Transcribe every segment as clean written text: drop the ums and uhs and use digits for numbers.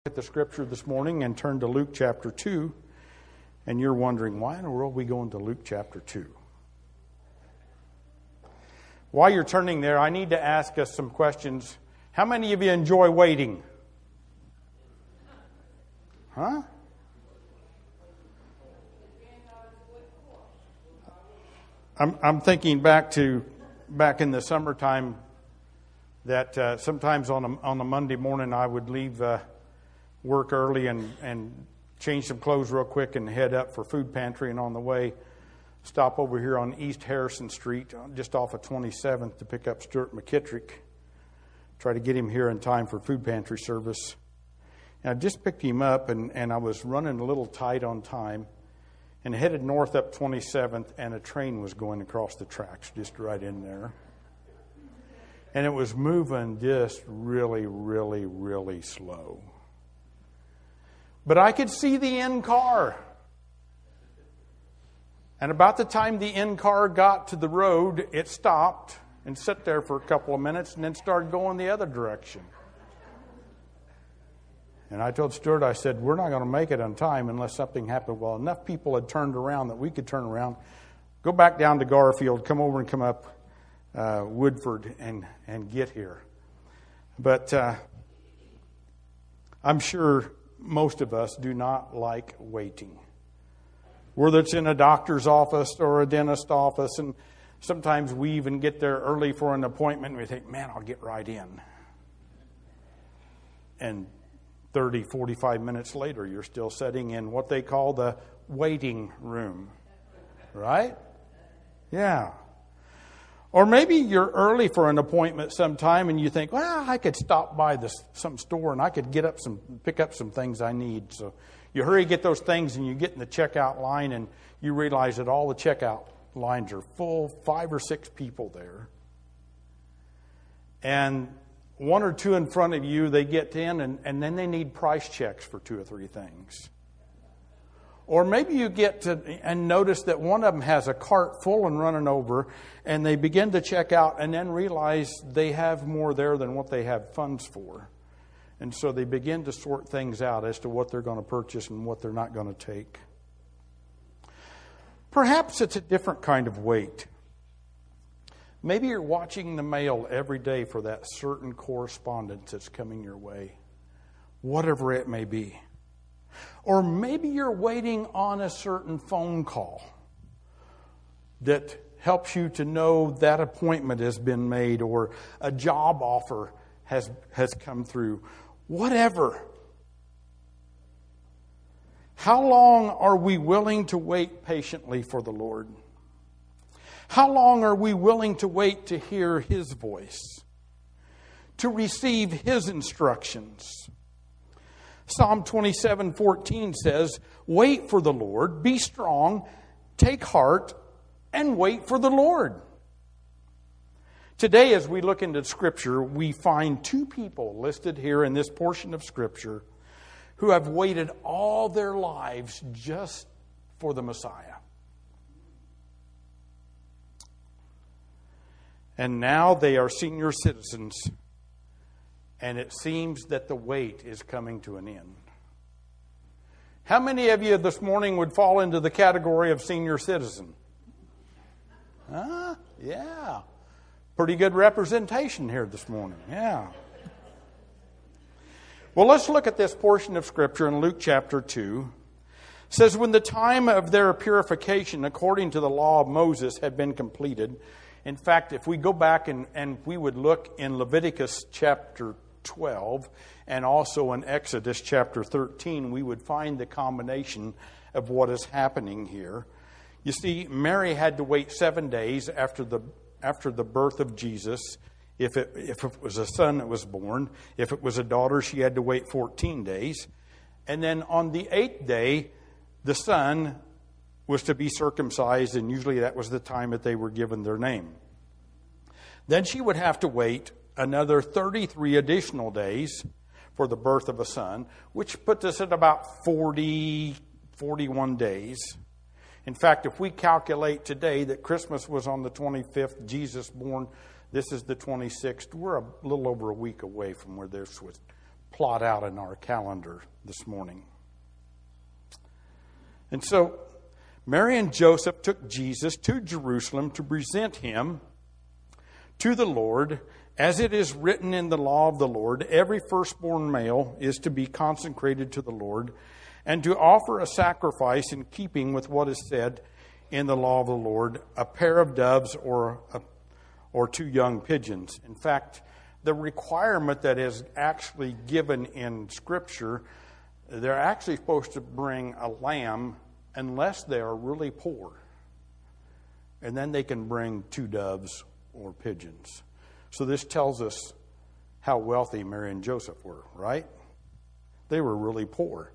At the scripture this morning and turn to Luke chapter 2, and you're wondering, why in the world are we going to Luke chapter 2? While you're turning there, I need to ask us some questions. How many of you enjoy waiting? Huh? I'm thinking back in the summertime that sometimes on a Monday morning I would leave work early and change some clothes real quick and head up for food pantry, and on the way stop over here on East Harrison Street just off of 27th to pick up Stuart McKittrick, try to get him here in time for food pantry service. And I just picked him up and I was running a little tight on time and headed north up 27th, and a train was going across the tracks just right in there. And it was moving just really, really, really slow. But I could see the end car. And about the time the end car got to the road, it stopped and sat there for a couple of minutes and then started going the other direction. And I told Stuart, I said, we're not going to make it on time unless something happened. Well, enough people had turned around that we could turn around, go back down to Garfield, come over and come up Woodford and get here. But I'm sure most of us do not like waiting. Whether it's in a doctor's office or a dentist office, and sometimes we even get there early for an appointment and we think, man, I'll get right in. And 30, 45 minutes later, you're still sitting in what they call the waiting room. Right? Yeah. Or maybe you're early for an appointment sometime and you think, well, I could stop by some store and I could pick up some things I need. So you hurry, get those things, and you get in the checkout line and you realize that all the checkout lines are full, 5 or 6 people there. And 1 or 2 in front of you, they get in and then they need price checks for 2 or 3 things. Or maybe you get to and notice that one of them has a cart full and running over, and they begin to check out and then realize they have more there than what they have funds for. And so they begin to sort things out as to what they're going to purchase and what they're not going to take. Perhaps it's a different kind of wait. Maybe you're watching the mail every day for that certain correspondence that's coming your way, whatever it may be. Or maybe you're waiting on a certain phone call that helps you to know that appointment has been made or a job offer has come through. Whatever. How long are we willing to wait patiently for the Lord? How long are we willing to wait to hear His voice, to receive His instructions? Psalm 27:14 says, wait for the Lord, be strong, take heart, and wait for the Lord. Today, as we look into Scripture, we find 2 people listed here in this portion of Scripture who have waited all their lives just for the Messiah. And now they are senior citizens. And it seems that the wait is coming to an end. How many of you this morning would fall into the category of senior citizen? Yeah. Pretty good representation here this morning. Yeah. Well, let's look at this portion of Scripture in Luke chapter 2. It says, when the time of their purification according to the law of Moses had been completed. In fact, if we go back and we would look in Leviticus chapter 12 and also in Exodus chapter 13, we would find the combination of what is happening here. You see, Mary had to wait 7 days after the birth of Jesus. If it was a son that was born, if it was a daughter, she had to wait 14 days. And then on the 8th day, the son was to be circumcised, and usually that was the time that they were given their name. Then she would have to wait another 33 additional days for the birth of a son, which puts us at about 41 days. In fact, if we calculate today that Christmas was on the 25th, Jesus born, this is the 26th, we're a little over a week away from where this was plot out in our calendar this morning. And so Mary and Joseph took Jesus to Jerusalem to present him to the Lord. As it is written in the law of the Lord, every firstborn male is to be consecrated to the Lord and to offer a sacrifice in keeping with what is said in the law of the Lord, a pair of doves or 2 young pigeons. In fact, the requirement that is actually given in Scripture, they're actually supposed to bring a lamb unless they are really poor. And then they can bring 2 doves or pigeons. So this tells us how wealthy Mary and Joseph were, right? They were really poor.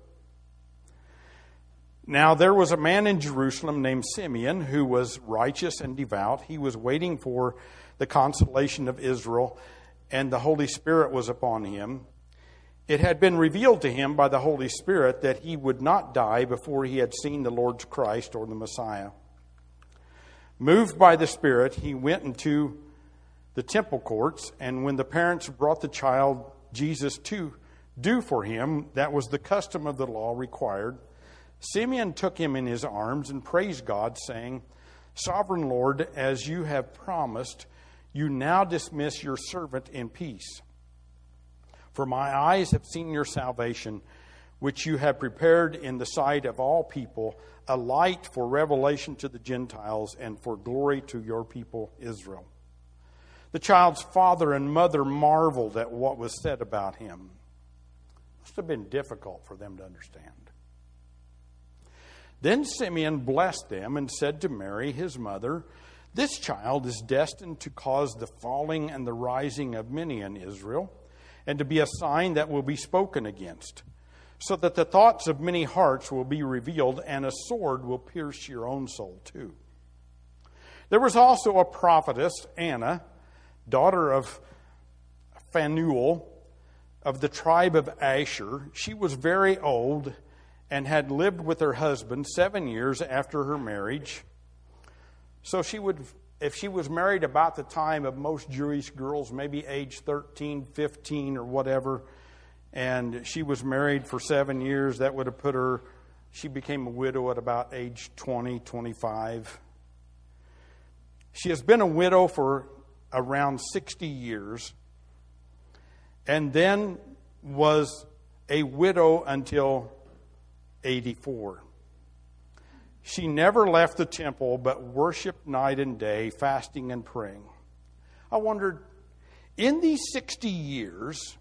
Now there was a man in Jerusalem named Simeon who was righteous and devout. He was waiting for the consolation of Israel, and the Holy Spirit was upon him. It had been revealed to him by the Holy Spirit that he would not die before he had seen the Lord's Christ or the Messiah. Moved by the Spirit, he went into the temple courts, and when the parents brought the child Jesus to do for him, that was the custom of the law required, Simeon took him in his arms and praised God, saying, "Sovereign Lord, as you have promised, you now dismiss your servant in peace. For my eyes have seen your salvation, which you have prepared in the sight of all people, a light for revelation to the Gentiles and for glory to your people Israel." The child's father and mother marveled at what was said about him. It must have been difficult for them to understand. Then Simeon blessed them and said to Mary, his mother, "This child is destined to cause the falling and the rising of many in Israel, and to be a sign that will be spoken against, so that the thoughts of many hearts will be revealed, and a sword will pierce your own soul too." There was also a prophetess, Anna, daughter of Phanuel, of the tribe of Asher. She was very old and had lived with her husband 7 years after her marriage. So if she was married about the time of most Jewish girls, maybe age 13, 15 or whatever, and she was married for 7 years, that would have put her, she became a widow at about age 20, 25. She has been a widow for around 60 years, and then was a widow until 84. She never left the temple, but worshiped night and day, fasting and praying. I wondered, in these 60 years,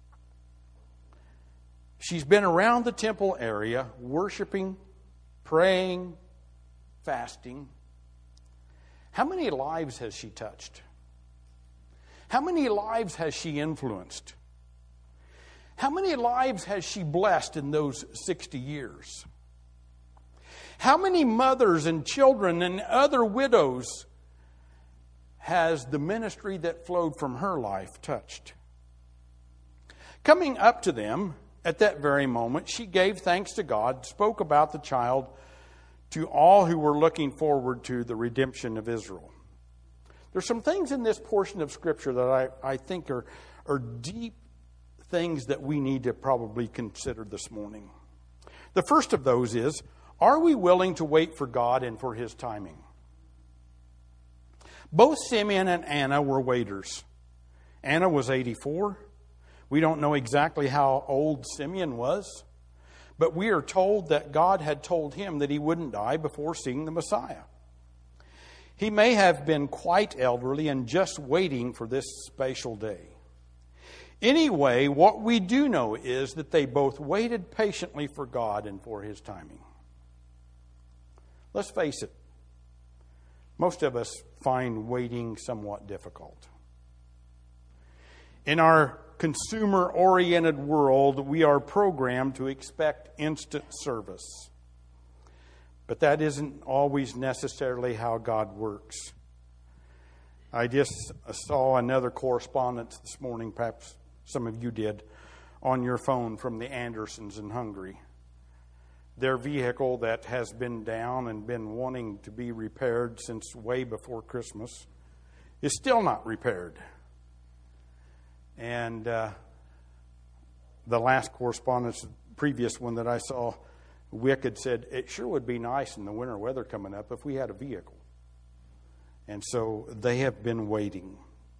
she's been around the temple area, worshiping, praying, fasting. How many lives has she touched? How many lives has she influenced? How many lives has she blessed in those 60 years? How many mothers and children and other widows has the ministry that flowed from her life touched? Coming up to them at that very moment, she gave thanks to God, spoke about the child to all who were looking forward to the redemption of Israel. There's some things in this portion of Scripture that I think are deep things that we need to probably consider this morning. The first of those is, are we willing to wait for God and for His timing? Both Simeon and Anna were waiters. Anna was 84. We don't know exactly how old Simeon was, but we are told that God had told him that he wouldn't die before seeing the Messiah. He may have been quite elderly and just waiting for this special day. Anyway, what we do know is that they both waited patiently for God and for His timing. Let's face it, most of us find waiting somewhat difficult. In our consumer-oriented world, we are programmed to expect instant service. But that isn't always necessarily how God works. I just saw another correspondence this morning, perhaps some of you did, on your phone from the Andersons in Hungary. Their vehicle that has been down and been wanting to be repaired since way before Christmas is still not repaired. And the the last correspondence, previous one that I saw, Wick had said, it sure would be nice in the winter weather coming up if we had a vehicle. And so they have been waiting.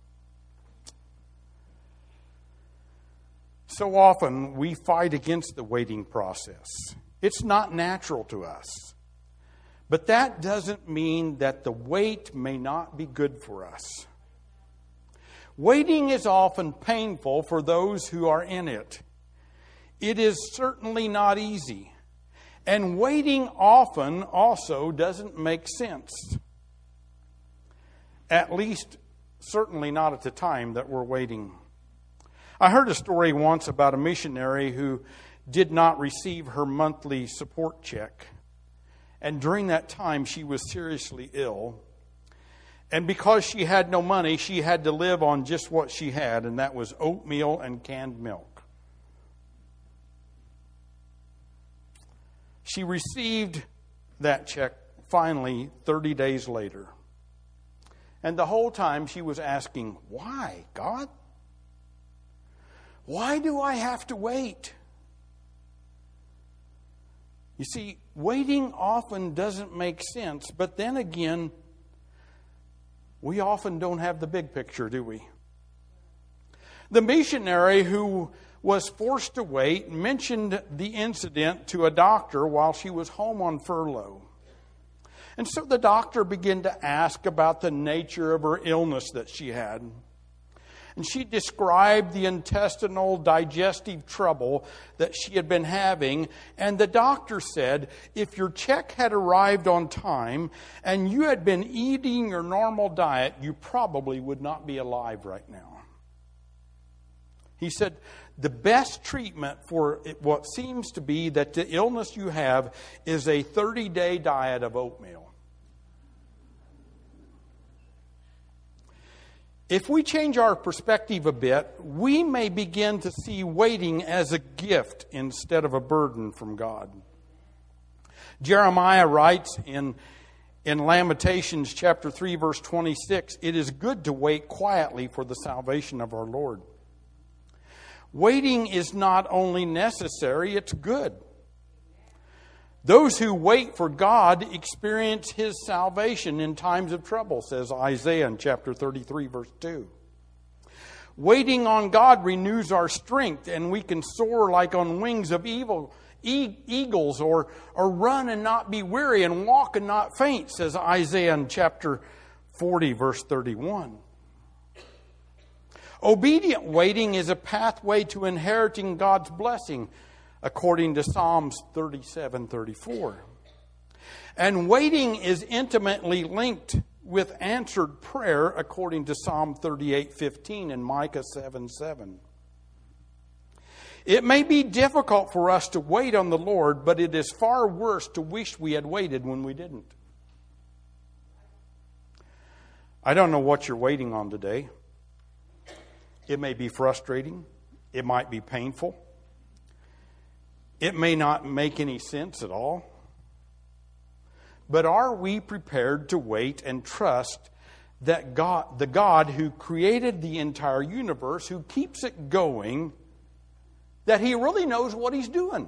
So often we fight against the waiting process. It's not natural to us. But that doesn't mean that the wait may not be good for us. Waiting is often painful for those who are in it. It is certainly not easy. And waiting often also doesn't make sense. At least, certainly not at the time that we're waiting. I heard a story once about a missionary who did not receive her monthly support check. And during that time, she was seriously ill. And because she had no money, she had to live on just what she had, and that was oatmeal and canned milk. She received that check finally 30 days later. And the whole time she was asking, why, God? Why do I have to wait? You see, waiting often doesn't make sense, but then again, we often don't have the big picture, do we? The missionary who was forced to wait mentioned the incident to a doctor while she was home on furlough. And so the doctor began to ask about the nature of her illness that she had. And she described the intestinal digestive trouble that she had been having. And the doctor said, if your check had arrived on time and you had been eating your normal diet, you probably would not be alive right now. He said, the best treatment for what seems to be that the illness you have is a 30-day diet of oatmeal. If we change our perspective a bit, we may begin to see waiting as a gift instead of a burden from God. Jeremiah writes in Lamentations chapter 3, verse 26, it is good to wait quietly for the salvation of our Lord. Waiting is not only necessary, it's good. Those who wait for God experience His salvation in times of trouble, says Isaiah in chapter 33, verse 2. Waiting on God renews our strength, and we can soar like on wings of eagles, or run and not be weary, and walk and not faint, says Isaiah in chapter 40, verse 31. Obedient waiting is a pathway to inheriting God's blessing, according to Psalms 37:34. And waiting is intimately linked with answered prayer, according to Psalm 38:15 and Micah 7:7. It may be difficult for us to wait on the Lord, but it is far worse to wish we had waited when we didn't. I don't know what you're waiting on today. It may be frustrating. It might be painful. It may not make any sense at all. But are we prepared to wait and trust that God, the God who created the entire universe, who keeps it going, that He really knows what He's doing?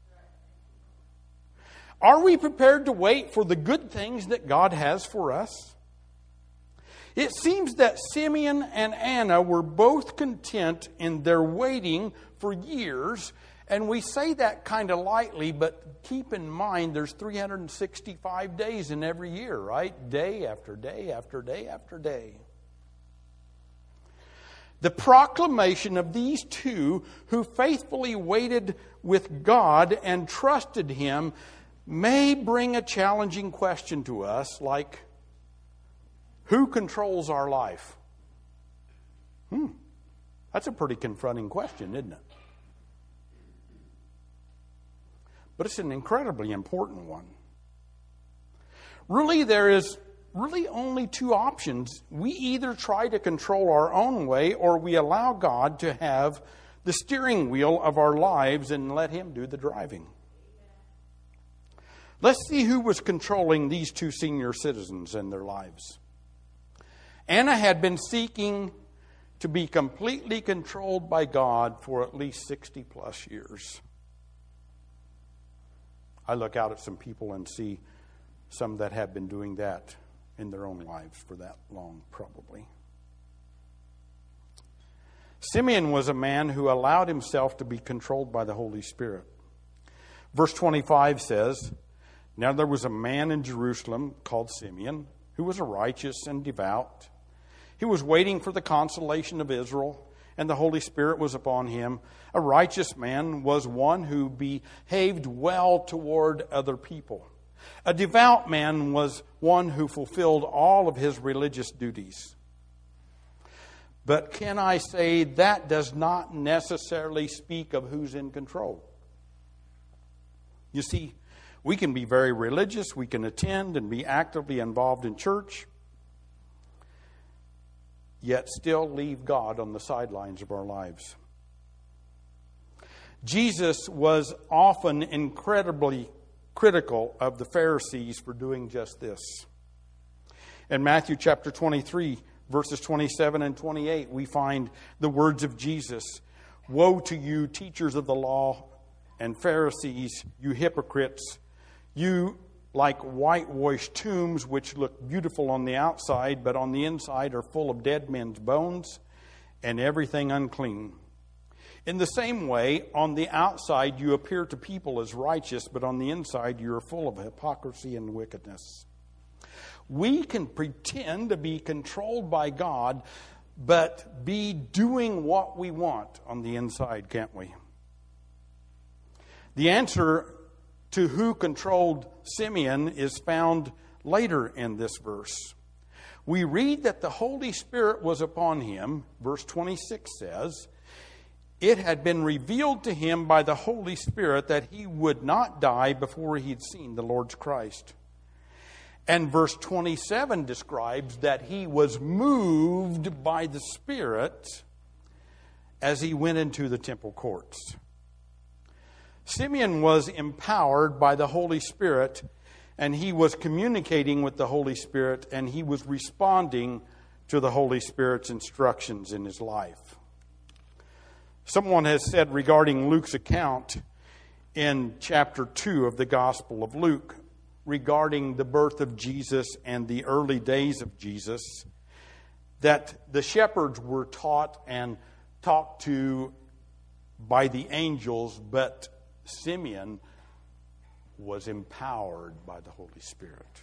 Are we prepared to wait for the good things that God has for us? It seems that Simeon and Anna were both content in their waiting for years. And we say that kind of lightly, but keep in mind there's 365 days in every year, right? Day after day after day after day. The proclamation of these two who faithfully waited with God and trusted Him may bring a challenging question to us, like, who controls our life? That's a pretty confronting question, isn't it? But it's an incredibly important one. Really, there is only two options. We either try to control our own way, or we allow God to have the steering wheel of our lives and let Him do the driving. Let's see who was controlling these two senior citizens in their lives. Anna had been seeking to be completely controlled by God for at least 60 plus years. I look out at some people and see some that have been doing that in their own lives for that long, probably. Simeon was a man who allowed himself to be controlled by the Holy Spirit. Verse 25 says, "Now there was a man in Jerusalem called Simeon, who was a righteous and devout. He was waiting for the consolation of Israel, and the Holy Spirit was upon him. A righteous man was one who behaved well toward other people. A devout man was one who fulfilled all of his religious duties." But can I say that does not necessarily speak of who's in control? You see, we can be very religious, we can attend and be actively involved in church, yet still leave God on the sidelines of our lives. Jesus was often incredibly critical of the Pharisees for doing just this. In Matthew chapter 23, verses 27 and 28, we find the words of Jesus. "Woe to you, teachers of the law and Pharisees, you hypocrites! You like whitewashed tombs, which look beautiful on the outside, but on the inside are full of dead men's bones and everything unclean. In the same way, on the outside you appear to people as righteous, but on the inside you are full of hypocrisy and wickedness." We can pretend to be controlled by God, but be doing what we want on the inside, can't we? The answer to who controlled Simeon is found later in this verse. We read that the Holy Spirit was upon him. Verse 26 says, "It had been revealed to him by the Holy Spirit that he would not die before he had seen the Lord's Christ." And verse 27 describes that he was moved by the Spirit as he went into the temple courts. Simeon was empowered by the Holy Spirit, and he was communicating with the Holy Spirit, and he was responding to the Holy Spirit's instructions in his life. Someone has said regarding Luke's account in chapter 2 of the Gospel of Luke, regarding the birth of Jesus and the early days of Jesus, that the shepherds were taught and talked to by the angels, but Simeon was empowered by the Holy Spirit.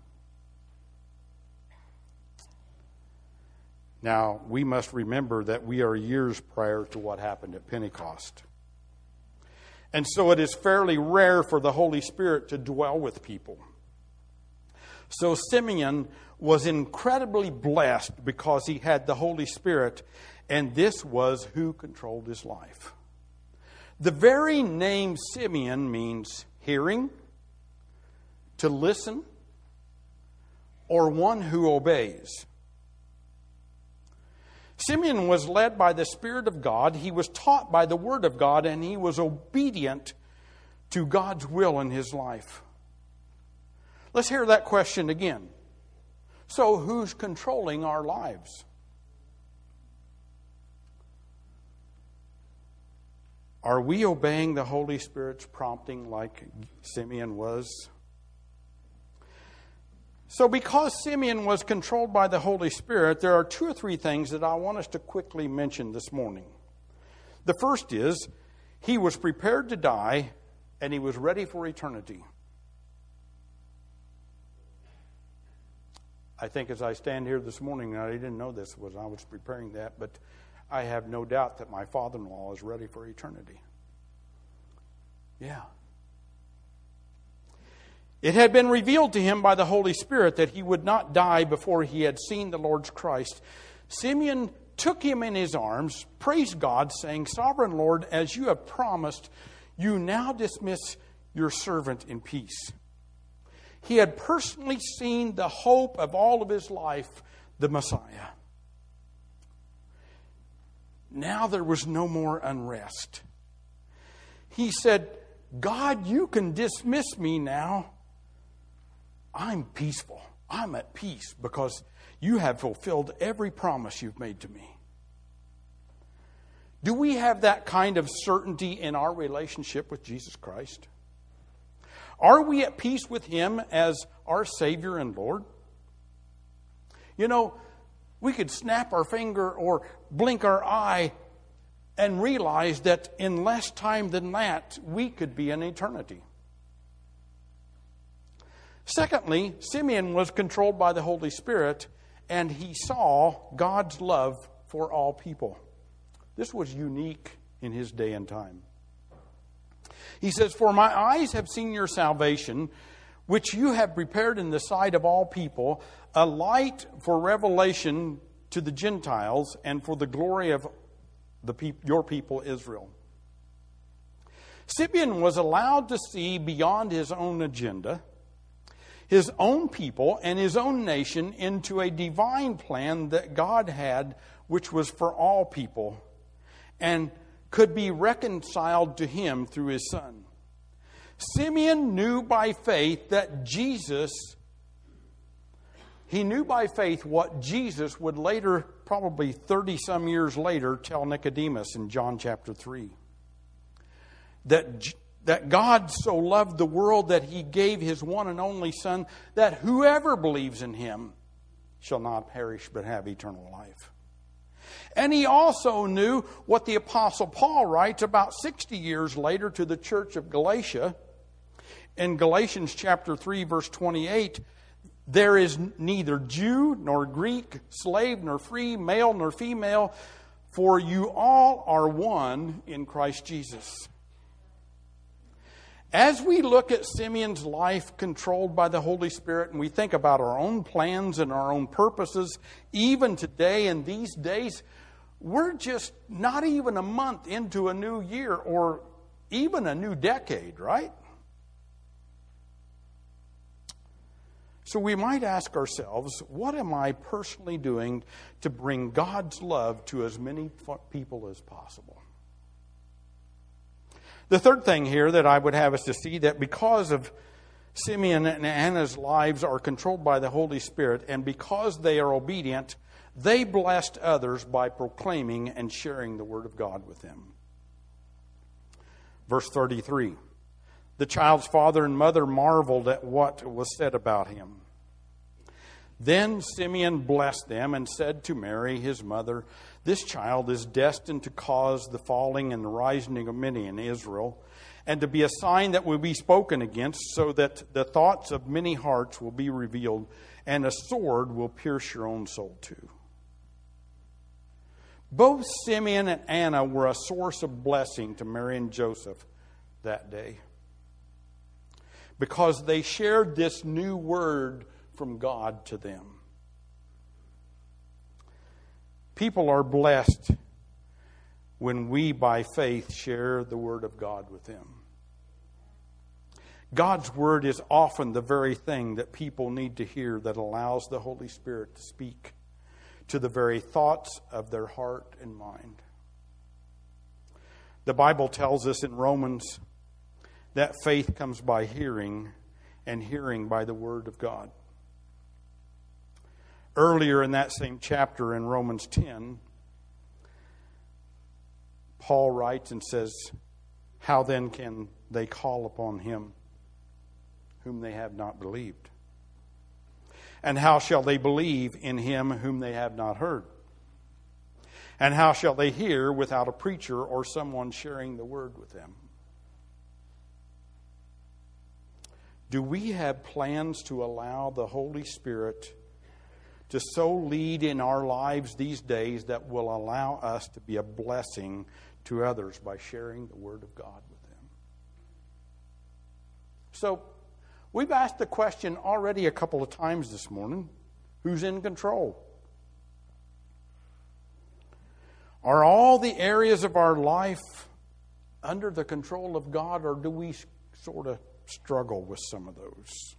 Now, we must remember that we are years prior to what happened at Pentecost. And so it is fairly rare for the Holy Spirit to dwell with people. So Simeon was incredibly blessed because he had the Holy Spirit, and this was who controlled his life. The very name Simeon means hearing, to listen, or one who obeys. Simeon was led by the Spirit of God. He was taught by the Word of God, and he was obedient to God's will in his life. Let's hear that question again. So, who's controlling our lives? Are we obeying the Holy Spirit's prompting like Simeon was? So because Simeon was controlled by the Holy Spirit, there are 2 or 3 things that I want us to quickly mention this morning. The first is, he was prepared to die, and he was ready for eternity. I think as I stand here this morning, and I didn't know this was I was preparing that, but I have no doubt that my father-in-law is ready for eternity. Yeah. It had been revealed to him by the Holy Spirit that he would not die before he had seen the Lord's Christ. Simeon took him in his arms, praised God, saying, "Sovereign Lord, as you have promised, you now dismiss your servant in peace." He had personally seen the hope of all of his life, the Messiah. Now there was no more unrest. He said, "God, you can dismiss me now. I'm peaceful. I'm at peace because you have fulfilled every promise you've made to me." Do we have that kind of certainty in our relationship with Jesus Christ? Are we at peace with Him as our Savior and Lord? You know, we could snap our finger or blink our eye and realize that in less time than that, we could be in eternity. Secondly, Simeon was controlled by the Holy Spirit, and he saw God's love for all people. This was unique in his day and time. He says, "For my eyes have seen your salvation, which you have prepared in the sight of all people, a light for revelation to the Gentiles and for the glory of your people Israel." Simeon was allowed to see beyond his own agenda, his own people, and his own nation into a divine plan that God had, which was for all people, and could be reconciled to Him through His Son. Simeon knew by faith that he knew by faith what Jesus would later, probably 30-some years later, tell Nicodemus in John chapter 3. That God so loved the world that He gave His one and only Son, that whoever believes in Him shall not perish but have eternal life. And he also knew what the Apostle Paul writes about 60 years later to the church of Galatia. In Galatians chapter 3, verse 28, "There is neither Jew nor Greek, slave nor free, male nor female, for you all are one in Christ Jesus." As we look at Simeon's life controlled by the Holy Spirit, and we think about our own plans and our own purposes, even today in these days, we're just not even a month into a new year or even a new decade, right? So we might ask ourselves, what am I personally doing to bring God's love to as many people as possible? The third thing here that I would have us to see, that because of Simeon and Anna's lives are controlled by the Holy Spirit, and because they are obedient, they blessed others by proclaiming and sharing the Word of God with them. Verse 33, "The child's father and mother marveled at what was said about him. Then Simeon blessed them and said to Mary, his mother, 'This child is destined to cause the falling and the rising of many in Israel, and to be a sign that will be spoken against, so that the thoughts of many hearts will be revealed, and a sword will pierce your own soul too.'" Both Simeon and Anna were a source of blessing to Mary and Joseph that day, because they shared this new word from God to them. People are blessed when we, by faith, share the Word of God with them. God's Word is often the very thing that people need to hear, that allows the Holy Spirit to speak to the very thoughts of their heart and mind. The Bible tells us in Romans that faith comes by hearing, and hearing by the Word of God. Earlier in that same chapter in Romans 10, Paul writes and says, "How then can they call upon Him whom they have not believed? And how shall they believe in Him whom they have not heard? And how shall they hear without a preacher or someone sharing the word with them?" Do we have plans to allow the Holy Spirit to so lead in our lives these days that will allow us to be a blessing to others by sharing the Word of God with them? So, we've asked the question already a couple of times this morning, who's in control? Are all the areas of our life under the control of God, or do we sort of struggle with some of those?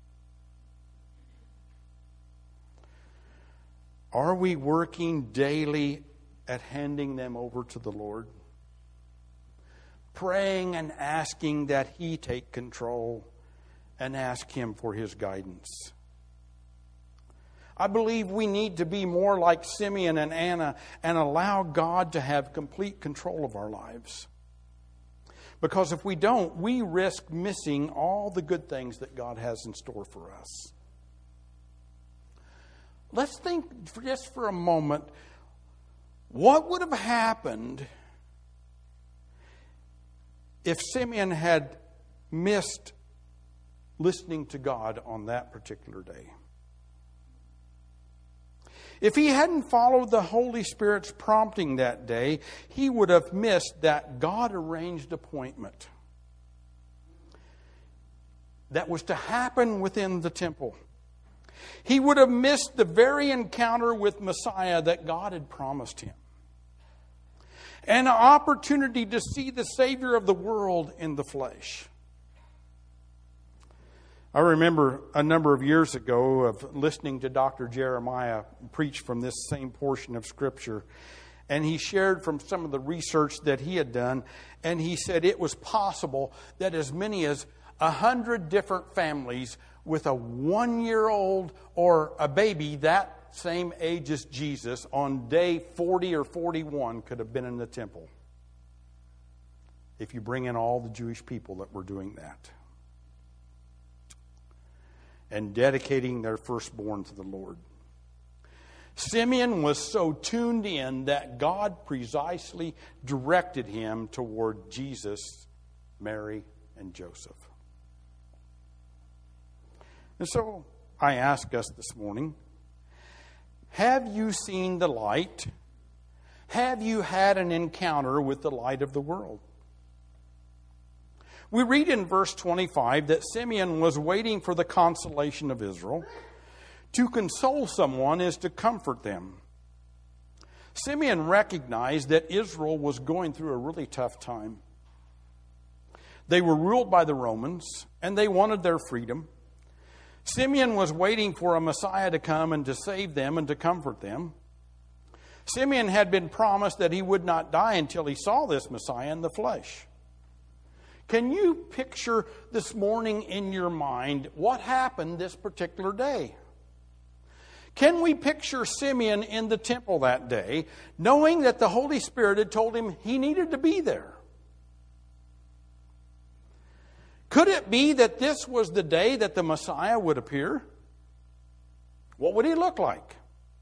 Are we working daily at handing them over to the Lord? Praying and asking that He take control, and ask Him for His guidance. I believe we need to be more like Simeon and Anna and allow God to have complete control of our lives. Because if we don't, we risk missing all the good things that God has in store for us. Let's think just for a moment, what would have happened if Simeon had missed listening to God on that particular day? If he hadn't followed the Holy Spirit's prompting that day, he would have missed that God-arranged appointment that was to happen within the temple. He would have missed the very encounter with Messiah that God had promised him. And an opportunity to see the Savior of the world in the flesh. I remember a number of years ago of listening to Dr. Jeremiah preach from this same portion of Scripture. And he shared from some of the research that he had done. And he said it was possible that as many as 100 different families with a 1-year-old or a baby that same age as Jesus on day 40 or 41 could have been in the temple. If you bring in all the Jewish people that were doing that. And dedicating their firstborn to the Lord. Simeon was so tuned in that God precisely directed him toward Jesus, Mary, and Joseph. And so I ask us this morning, have you seen the light? Have you had an encounter with the light of the world? We read in verse 25 that Simeon was waiting for the consolation of Israel. To console someone is to comfort them. Simeon recognized that Israel was going through a really tough time. They were ruled by the Romans, and they wanted their freedom. Simeon was waiting for a Messiah to come and to save them and to comfort them. Simeon had been promised that he would not die until he saw this Messiah in the flesh. Can you picture this morning in your mind what happened this particular day? Can we picture Simeon in the temple that day, knowing that the Holy Spirit had told him he needed to be there? Could it be that this was the day that the Messiah would appear? What would he look like?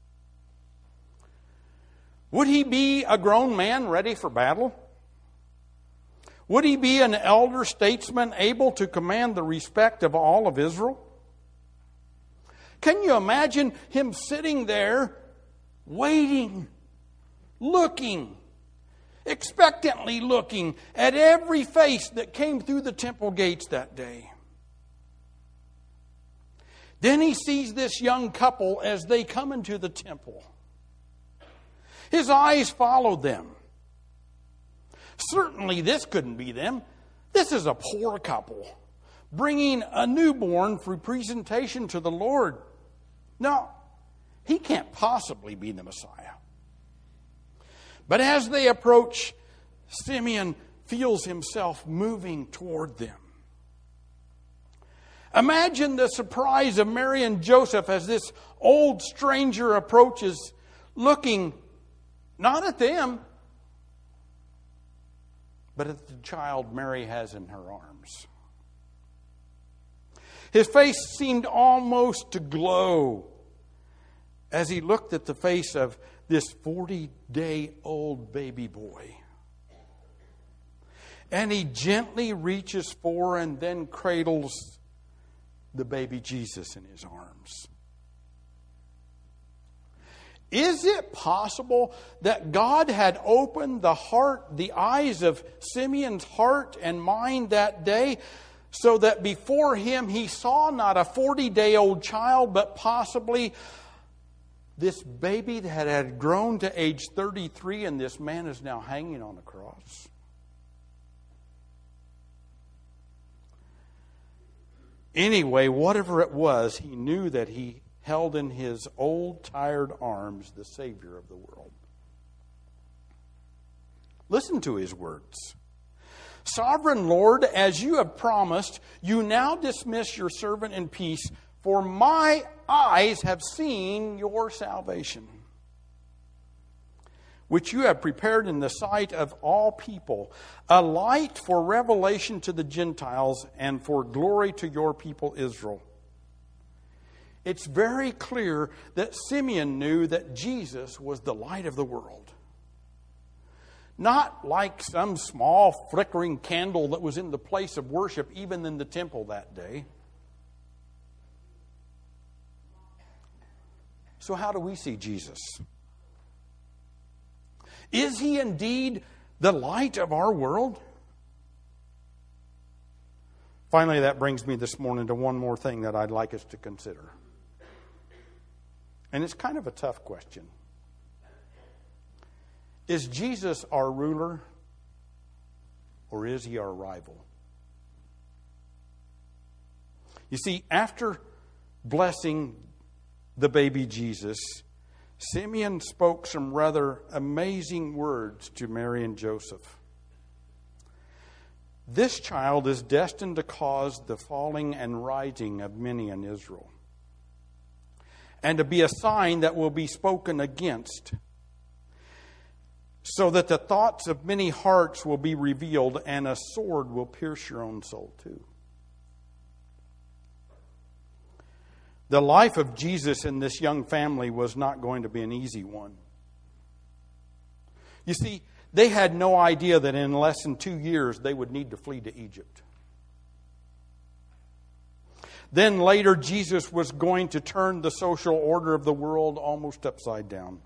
Would he be a grown man ready for battle? Would he be an elder statesman able to command the respect of all of Israel? Can you imagine him sitting there, waiting, looking, expectantly looking at every face that came through the temple gates that day? Then he sees this young couple as they come into the temple. His eyes followed them. Certainly this couldn't be them. This is a poor couple bringing a newborn for presentation to the Lord. No, he can't possibly be the Messiah. But as they approach, Simeon feels himself moving toward them. Imagine the surprise of Mary and Joseph as this old stranger approaches, looking not at them, but at the child Mary has in her arms. His face seemed almost to glow as he looked at the face of this 40-day-old baby boy. And he gently reaches for and then cradles the baby Jesus in his arms. Is it possible that God had opened the eyes of Simeon's heart and mind that day, so that before him he saw not a 40-day-old child, but possibly this baby that had grown to age 33, and this man is now hanging on the cross? Anyway, whatever it was, he knew that he held in his old, tired arms the Savior of the world. Listen to his words. Sovereign Lord, as you have promised, you now dismiss your servant in peace, For my eyes have seen your salvation, which you have prepared in the sight of all people, a light for revelation to the Gentiles and for glory to your people Israel. It's very clear that Simeon knew that Jesus was the light of the world. Not like some small flickering candle that was in the place of worship, even in the temple that day. So how do we see Jesus? Is he indeed the light of our world? Finally, that brings me this morning to one more thing that I'd like us to consider. And it's kind of a tough question. Is Jesus our ruler, or is he our rival? You see, after blessing the baby Jesus, Simeon spoke some rather amazing words to Mary and Joseph. This child is destined to cause the falling and rising of many in Israel, and to be a sign that will be spoken against, so that the thoughts of many hearts will be revealed, and a sword will pierce your own soul too. The life of Jesus in this young family was not going to be an easy one. You see, they had no idea that in less than 2 years they would need to flee to Egypt. Then later, Jesus was going to turn the social order of the world almost upside down.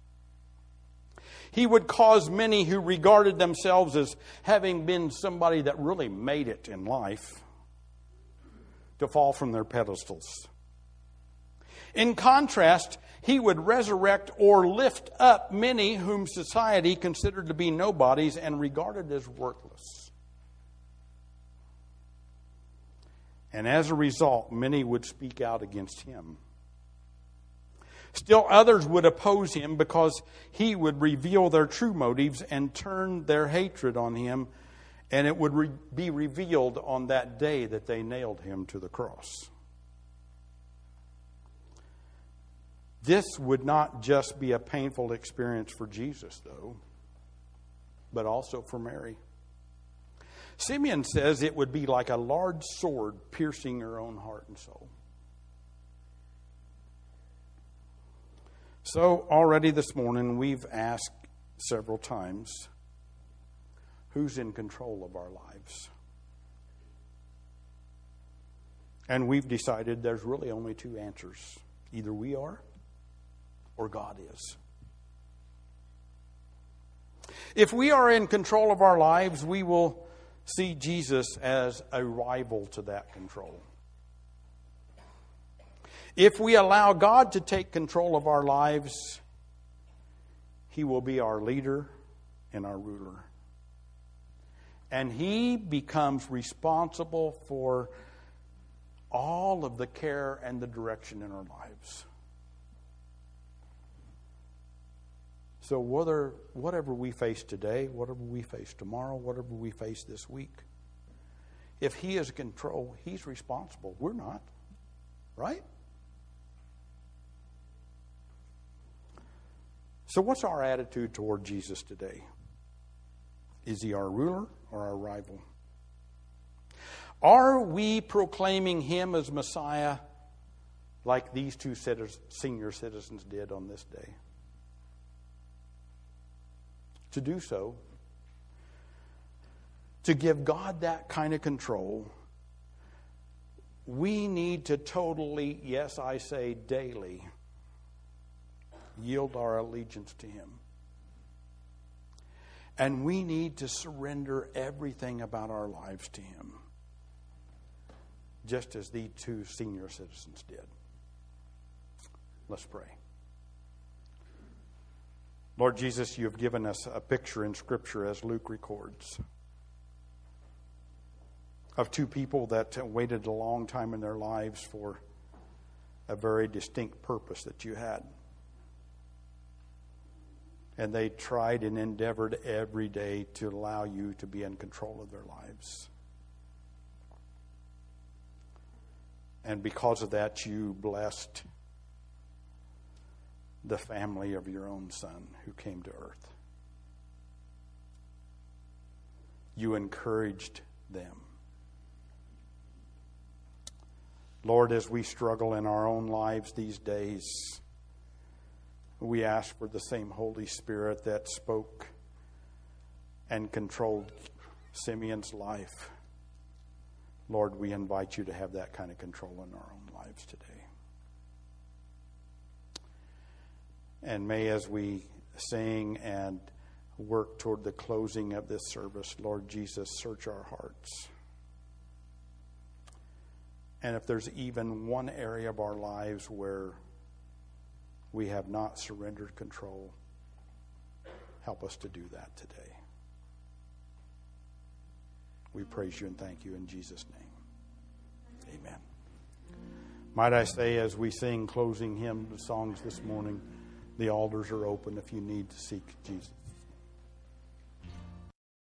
He would cause many who regarded themselves as having been somebody that really made it in life to fall from their pedestals. In contrast, he would resurrect or lift up many whom society considered to be nobodies and regarded as worthless. And as a result, many would speak out against him. Still others would oppose him because he would reveal their true motives and turn their hatred on him, and it would be revealed on that day that they nailed him to the cross. This would not just be a painful experience for Jesus, though, but also for Mary. Simeon says it would be like a large sword piercing her own heart and soul. So already this morning we've asked several times, who's in control of our lives? And we've decided there's really only two answers. Either we are, or God is. If we are in control of our lives, we will see Jesus as a rival to that control. If we allow God to take control of our lives, he will be our leader and our ruler. And he becomes responsible for all of the care and the direction in our lives. So whatever we face today, whatever we face tomorrow, whatever we face this week, if he is in control, he's responsible. We're not. Right? So what's our attitude toward Jesus today? Is he our ruler or our rival? Are we proclaiming him as Messiah like these two senior citizens did on this day? To do so, to give God that kind of control, we need to totally, yes, I say daily, yield our allegiance to him. And we need to surrender everything about our lives to him, just as the two senior citizens did. Let's pray. Lord Jesus, you have given us a picture in Scripture, as Luke records, of two people that waited a long time in their lives for a very distinct purpose that you had. And they tried and endeavored every day to allow you to be in control of their lives. And because of that, you blessed the family of your own Son who came to earth. You encouraged them. Lord, as we struggle in our own lives these days, we ask for the same Holy Spirit that spoke and controlled Simeon's life. Lord, we invite you to have that kind of control in our own lives today. And may, as we sing and work toward the closing of this service, Lord Jesus, search our hearts. And if there's even one area of our lives where we have not surrendered control, help us to do that today. We praise you and thank you in Jesus' name. Amen. Might I say, as we sing closing hymn songs this morning, the altars are open if you need to seek Jesus.